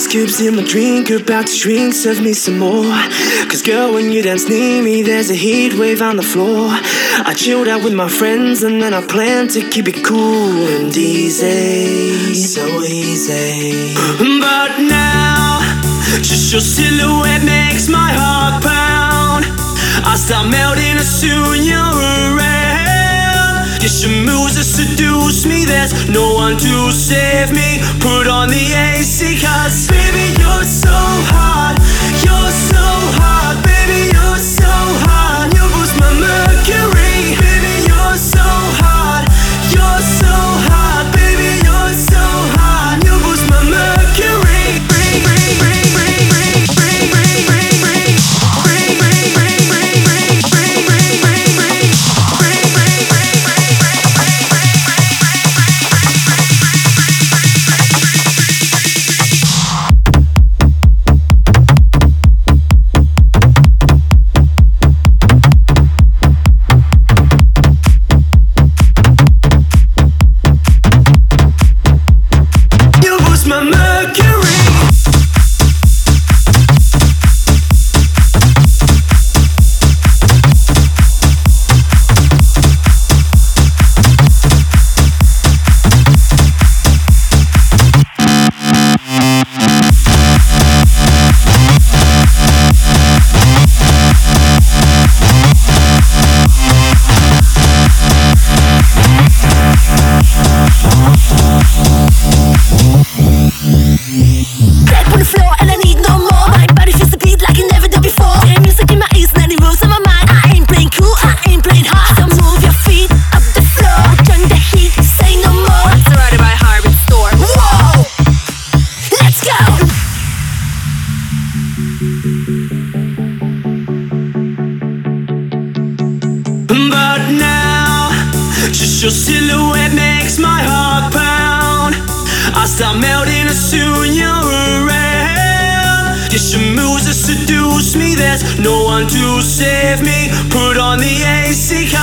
Ice cubes in my drink, about to shrink, serve me some more. Cause girl, when you dance near me, there's a heat wave on the floor. I chilled out with my friends and then I plan to keep it cool and easy, so easy. But now, just your silhouette makes my heart pound. I start melting as soon you're around. Yes, your moves that seduce me, there's no one to save me. Put on the AC, cause baby, you're so hot. You're so hot, baby, you're so hot. You boost my mercury. Baby, you're so hot. You're so hot, baby, you're so hot. You boost my mercury. Your silhouette makes my heart pound. I start melting as soon you're around. Yes, your moves that seduce me, there's no one to save me. Put on the AC.